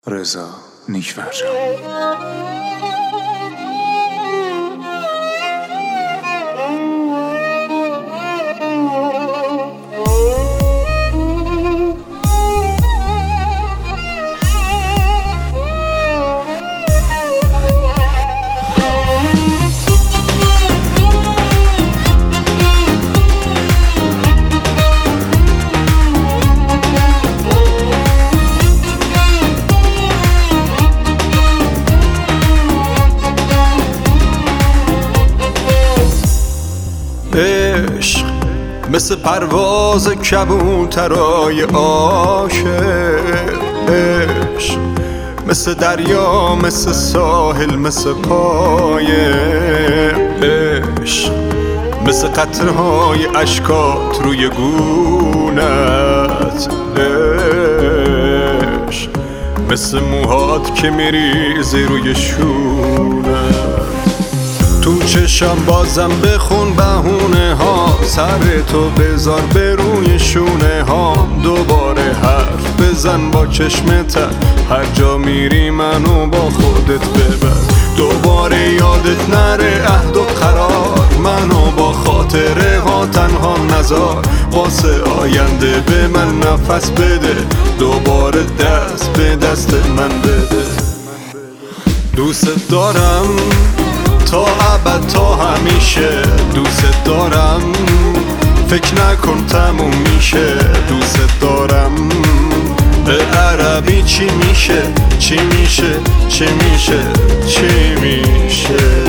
رضا نیک‌فرجام. عشق مثل پرواز کبوترای عاشق، عشق مثل دریا، مثل ساحل، مثل پایه، عشق مثل قطرهای اشکات روی گونت، عشق مثل موهات که میریزی روی شونت. تو چشم بازم بخون بهونه ها، سر تو بذار به روی شونه ها، دوباره حرف بزن با چشمت، هر جا میری منو با خودت ببر، دوباره یادت نره عهد و قرار، منو با خاطره ها تنها نذار، واسه آینده به من نفس بده، دوباره دست به دست من بده. دوست دارم تا ابد تا همیشه، دوست دارم فکر نکن تموم میشه، دوست دارم به عربی چی میشه، چی میشه، چی میشه، چی میشه.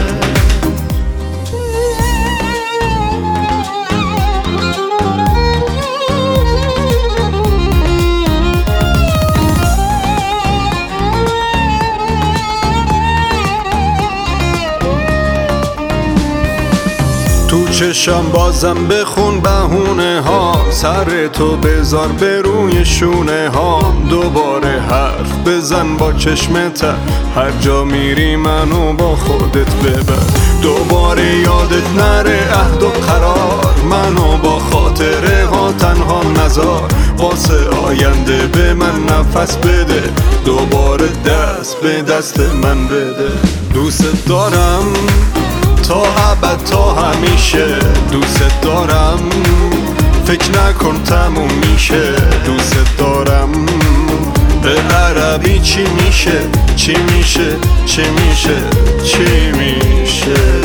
تو چشم بازم بخون بهونه ها، سر تو بذار به روی شونه ها، دوباره حرف بزن با چشمت، هر جا میری منو با خودت ببر، دوباره یادت نره عهد و قرار، منو با خاطره ها تنها نذار، واسه آینده به من نفس بده، دوباره دست به دست من بده. دوست دارم تا ابد تا همیشه، دوست دارم فکر نکن تموم میشه، دوست دارم به عربی چی میشه، چی میشه، چی میشه، چی میشه.